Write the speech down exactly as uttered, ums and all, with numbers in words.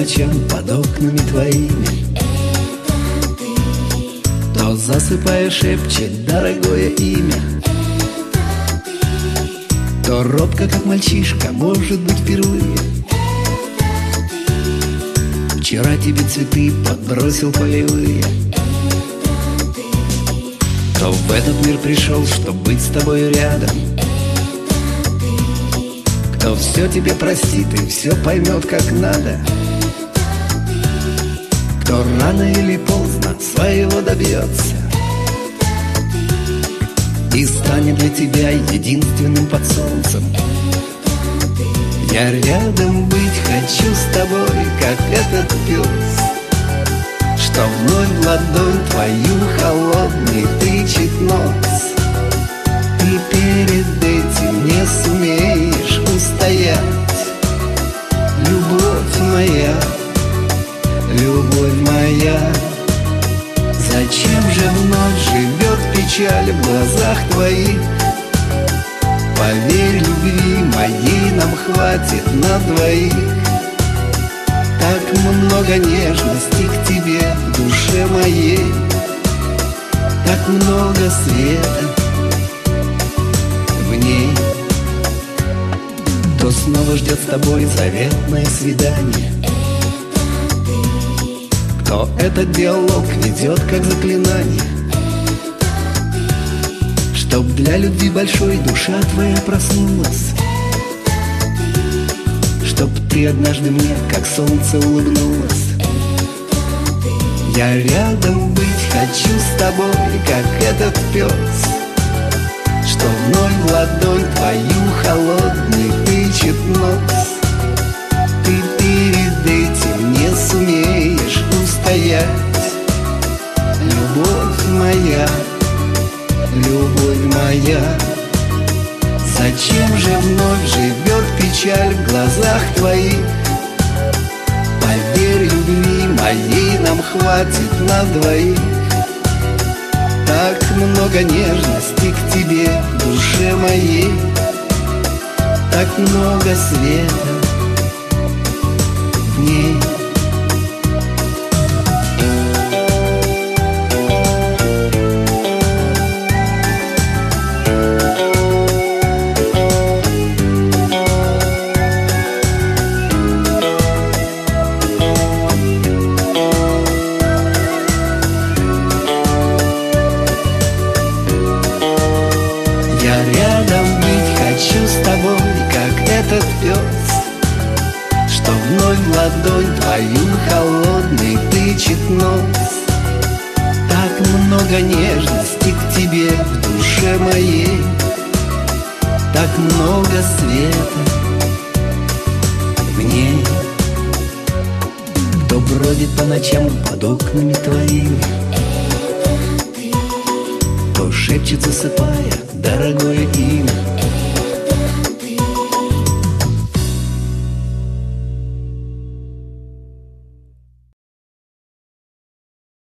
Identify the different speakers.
Speaker 1: ночам под окнами твоими.
Speaker 2: Это ты,
Speaker 1: Кто, засыпая, шепчет дорогое имя.
Speaker 2: это ты,
Speaker 1: Кто робко, как мальчишка, может быть, впервые.
Speaker 2: это ты,
Speaker 1: Вчера тебе цветы подбросил полевые.
Speaker 2: это ты,
Speaker 1: Кто в этот мир пришел, чтоб быть с тобой рядом.
Speaker 2: это ты,
Speaker 1: Кто все тебе простит и все поймет, как надо. Кто рано или поздно своего добьется и станет для тебя единственным под солнцем. Я рядом быть хочу с тобой, как этот пес, что вновь в ладонь твою холодный тычет нос. Ты перед этим не сумеешь устоять. Любовь моя, любовь моя, зачем же вновь живет печаль в глазах твоих? Поверь, любви моей нам хватит на двоих. Так много нежности к тебе в душе моей, так много света в ней. Кто снова ждет с тобой заветное свидание? Кто этот диалог ведет как заклинание? Чтоб для любви большой душа твоя проснулась, чтоб ты однажды мне как солнце улыбнулась. Я рядом быть хочу с тобой, как этот пес, что вновь в ладонь твою холодный тычет нос. Ты перед этим не сумеешь устоять. Любовь моя, любовь моя, зачем же вновь живет печаль в глазах твоих? Поверь, любви моей нам хватит на двоих. Так много нежности к тебе в душе моей, так много света в ней. Я рядом быть хочу с тобой, как этот пес, что вновь в ладонь твою холодный тычет нос. Так много нежности к тебе в душе моей, так много света в ней. Кто бродит по ночам под окнами твоими, кто шепчет, засыпая, дорогое имя.